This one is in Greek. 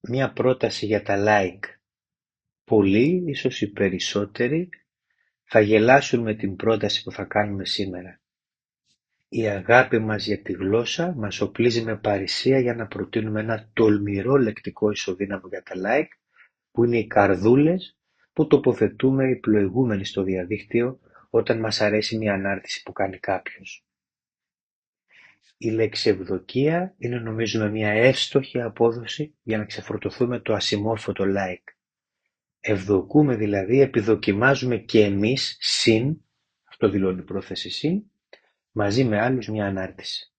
Μια πρόταση για τα like. Πολλοί, ίσως οι περισσότεροι, θα γελάσουν με την πρόταση που θα κάνουμε σήμερα. Η αγάπη μας για τη γλώσσα μας οπλίζει με παρησία για να προτείνουμε ένα τολμηρό λεκτικό ισοδύναμο για τα like, που είναι οι καρδούλες που τοποθετούμε οι πλοηγούμενοι στο διαδίκτυο όταν μας αρέσει μια ανάρτηση που κάνει κάποιος. Η λέξη ευδοκία είναι, νομίζουμε, μια εύστοχη απόδοση για να ξεφορτωθούμε το ασημόρφωτο like. Ευδοκούμε δηλαδή, επιδοκιμάζουμε και εμείς συν, αυτό δηλώνει η πρόθεση συν, μαζί με άλλους μια ανάρτηση.